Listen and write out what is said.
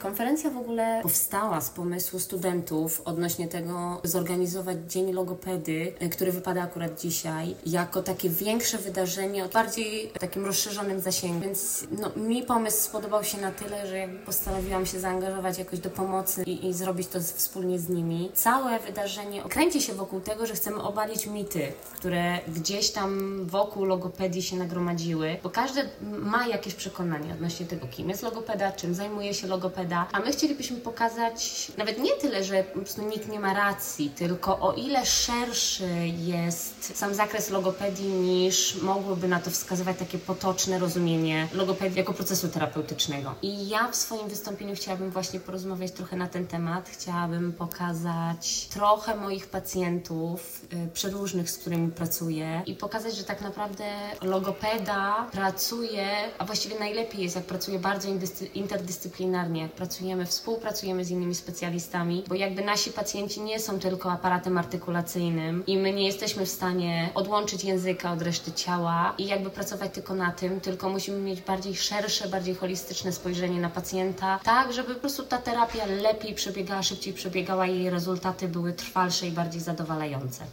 Konferencja w ogóle powstała z pomysłu studentów odnośnie tego zorganizować Dzień Logopedy, który wypada akurat dzisiaj, jako takie większe wydarzenie o bardziej takim rozszerzonym zasięgu. Więc mi pomysł spodobał się na tyle, że jakby postanowiłam się zaangażować jakoś do pomocy i zrobić to wspólnie z nimi. Całe wydarzenie kręci się wokół tego, że chcemy obalić mity, które gdzieś tam wokół logopedii się nagromadziły, bo każdy ma jakieś przekonanie odnośnie tego, kim jest logopeda, czym zajmuje się logopeda, a my chcielibyśmy pokazać nawet nie tyle, że po prostu nikt nie ma racji, tylko o ile szerszy jest sam zakres logopedii niż mogłoby na to wskazywać takie potoczne rozumienie logopedii jako procesu terapeutycznego. I ja w swoim wystąpieniu chciałabym właśnie porozmawiać trochę na ten temat. Chciałabym pokazać trochę moich pacjentów przeróżnych, z którymi pracuję i pokazać, że tak naprawdę logopeda pracuje, a właściwie najlepiej jest, jak pracuje bardzo interdyscyplinarnie, jak współpracujemy z innymi specjalistami, bo jakby nasi pacjenci nie są tylko aparatem artykulacyjnym i my nie jesteśmy w stanie odłączyć języka od reszty ciała i jakby pracować tylko na tym, tylko musimy mieć bardziej szersze, bardziej holistyczne spojrzenie na pacjenta, tak, żeby po prostu ta terapia lepiej przebiegała, szybciej przebiegała i jej rezultaty były trwalsze i bardziej zadowalające.